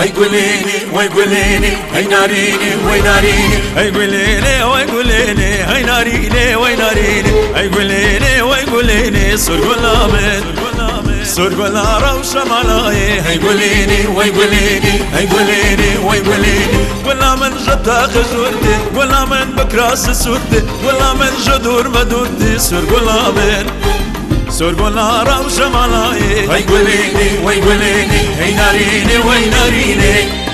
هاي قوليني وي قوليني هاي ناريني وي ناريني هاي قوليني وي قوليني هاي ناريني وي ناريني هاي قوليني وي قوليني سر قلامن سر قلا روشة ملاي هاي قوليني وي قوليني هاي قوليني وي قوليني ولا من جتا خزورتي ولا من بكراس سورتي ولا من جدور مدورتي سر قلامن سر قلا روشة ملاي هاي قوليني وي قوليني هاي ناريني وي ناريني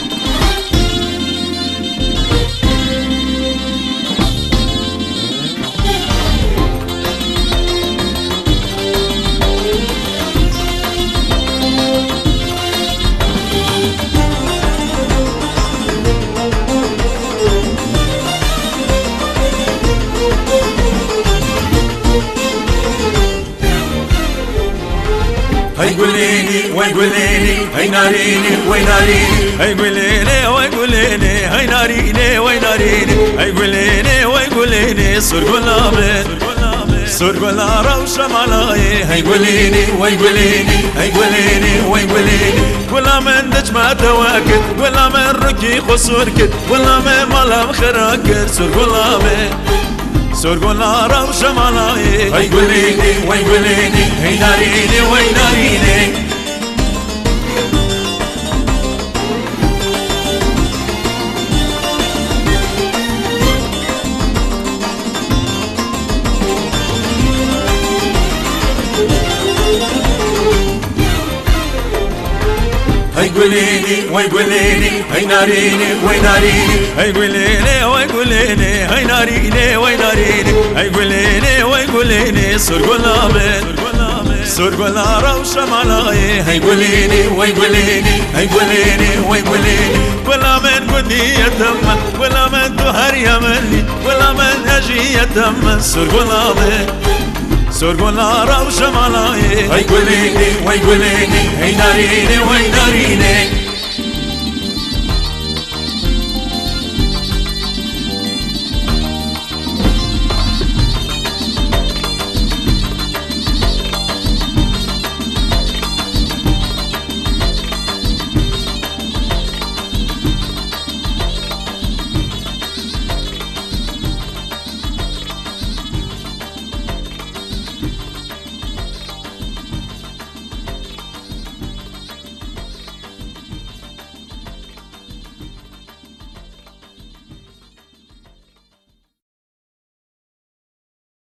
هاي قوليني وي قوليني هاي ناريني وي ناريني هاي قوليني وي قوليني هاي ناريني وي ناريني هاي قوليني وي قوليني سر قلامن سر قلا روشة ملاي هاي قوليني وي قوليني هاي قوليني وي قوليني ولا من نجمة تواكد ولا من ركي خسوركد ولا من ملام خراكد سر قلامن سر قلا روشة ملاي هاي قوليني وي قوليني هاي ناريني وي ناريني هاي قوليني وي قوليني هاي ناريني وي ناريني هاي قوليني وي قوليني هاي ناريني وي ناريني هاي قوليني وي قوليني سر قلامن سر قلا روشة ملاي هاي قوليني وي قوليني هاي قوليني وي قوليني ولا من قدي يتم ولا من تهر يملي ولا من اجي يتم سر قلامن سر قلا روشة ملاي هاي قوليني وي قوليني هاي ناريني وي ناريني